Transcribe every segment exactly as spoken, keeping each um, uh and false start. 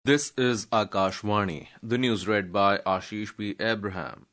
This is Akashvani. The news read by Ashish P. Abraham.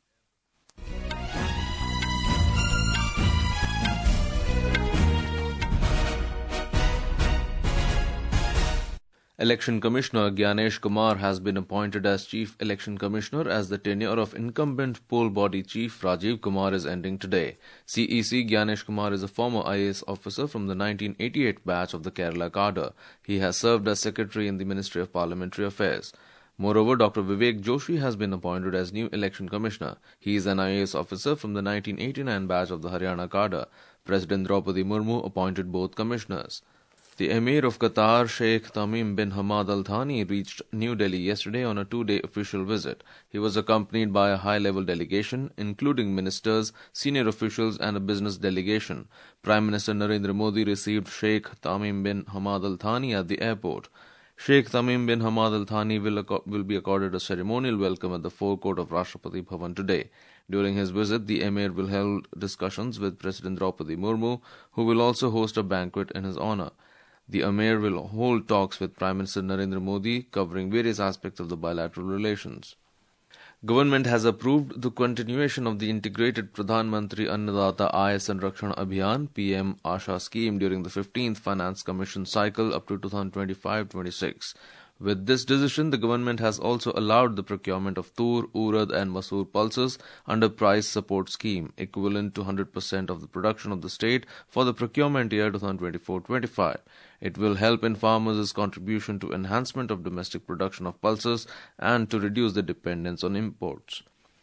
Election Commissioner Gyanesh Kumar has been appointed as Chief Election Commissioner as the tenure of incumbent poll body chief Rajiv Kumar is ending today. C E C Gyanesh Kumar is a former I A S officer from the nineteen eighty-eight batch of the Kerala cadre. He has served as Secretary in the Ministry of Parliamentary Affairs. Moreover, Doctor Vivek Joshi has been appointed as new Election Commissioner. He is an I A S officer from the nineteen eighty-nine batch of the Haryana cadre. President Draupadi Murmu appointed both commissioners. The Emir of Qatar, Sheikh Tamim bin Hamad Al Thani, reached New Delhi yesterday on a two-day official visit. He was accompanied by a high-level delegation, including ministers, senior officials and a business delegation. Prime Minister Narendra Modi received Sheikh Tamim bin Hamad Al Thani at the airport. Sheikh Tamim bin Hamad Al Thani will, will be accorded a ceremonial welcome at the forecourt of Rashtrapati Bhavan today. During his visit, the Emir will hold discussions with President Draupadi Murmu, who will also host a banquet in his honor. The Emir will hold talks with Prime Minister Narendra Modi covering various aspects of the bilateral relations. Government has approved the continuation of the integrated Pradhan Mantri Annadata Aay Sanrakshana Abhiyan P M Asha scheme during the fifteenth Finance Commission cycle up to twenty twenty-five twenty-six. With this decision, the government has also allowed the procurement of tur, urad and masoor pulses under price support scheme, equivalent to one hundred percent of the production of the state for the procurement year twenty twenty-four twenty-five. It will help in farmers' contribution to enhancement of domestic production of pulses and to reduce the dependence on imports.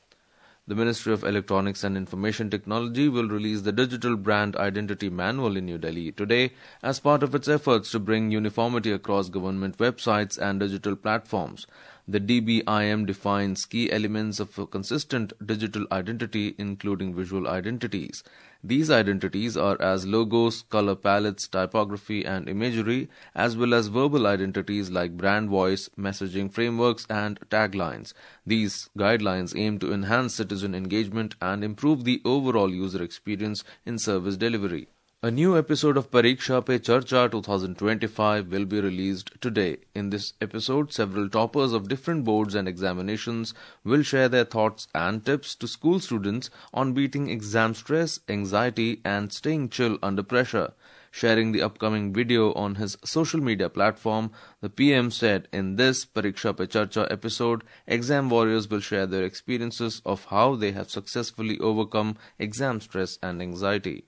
The Ministry of Electronics and Information Technology will release the Digital Brand Identity Manual in New Delhi today as part of its efforts to bring uniformity across government websites and digital platforms. The D B I M defines key elements of a consistent digital identity, including visual identities. These identities are as logos, color palettes, typography and imagery, as well as verbal identities like brand voice, messaging frameworks and taglines. These guidelines aim to enhance citizen engagement and improve the overall user experience in service delivery. A new episode of Pariksha Pe Charcha twenty twenty-five will be released today. In this episode, several toppers of different boards and examinations will share their thoughts and tips to school students on beating exam stress, anxiety, and staying chill under pressure. Sharing the upcoming video on his social media platform, the P M said in this Pariksha Pe Charcha episode, exam warriors will share their experiences of how they have successfully overcome exam stress and anxiety.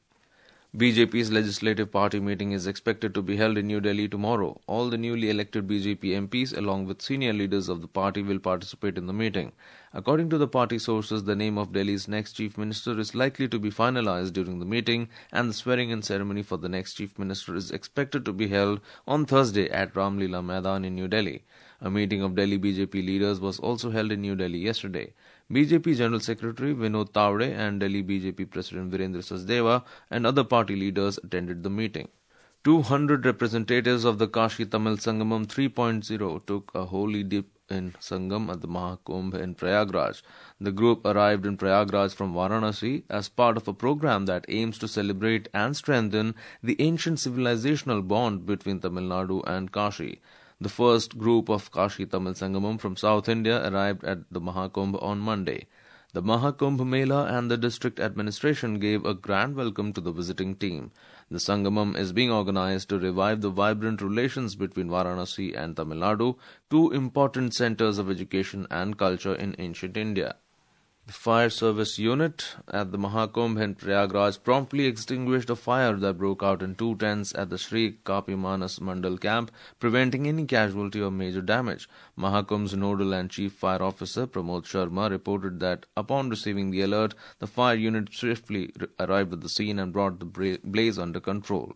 B J P's Legislative Party meeting is expected to be held in New Delhi tomorrow. All the newly elected B J P M Ps along with senior leaders of the party will participate in the meeting. According to the party sources, the name of Delhi's next Chief Minister is likely to be finalized during the meeting, and the swearing-in ceremony for the next Chief Minister is expected to be held on Thursday at Ramlila Maidan in New Delhi. A meeting of Delhi B J P leaders was also held in New Delhi yesterday. B J P General Secretary Vinod Tawde and Delhi B J P President Virendra Sachdeva and other party leaders attended the meeting. two hundred representatives of the Kashi Tamil Sangamam three point oh took a holy dip in Sangam at the Mahakumbh in Prayagraj. The group arrived in Prayagraj from Varanasi as part of a program that aims to celebrate and strengthen the ancient civilizational bond between Tamil Nadu and Kashi. The first group of Kashi Tamil Sangamam from South India arrived at the Mahakumbh on Monday. The Mahakumbh Mela and the district administration gave a grand welcome to the visiting team. The Sangamam is being organized to revive the vibrant relations between Varanasi and Tamil Nadu, two important centers of education and culture in ancient India. The fire service unit at the Mahakumbh in Prayagraj promptly extinguished a fire that broke out in two tents at the Sri Kapi Manas Mandal camp, preventing any casualty or major damage. Mahakumbh's nodal and chief fire officer Pramod Sharma reported that upon receiving the alert, the fire unit swiftly arrived at the scene and brought the blaze under control.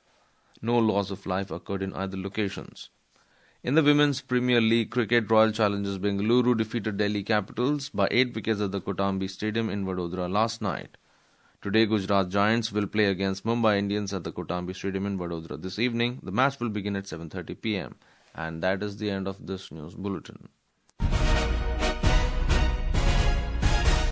No loss of life occurred in either locations. In the Women's Premier League cricket, Royal Challengers Bengaluru defeated Delhi Capitals by eight wickets at the Kotambi Stadium in Vadodara last night. Today, Gujarat Giants will play against Mumbai Indians at the Kotambi Stadium in Vadodara this evening. The match will begin at seven thirty p m And that is the end of this news bulletin.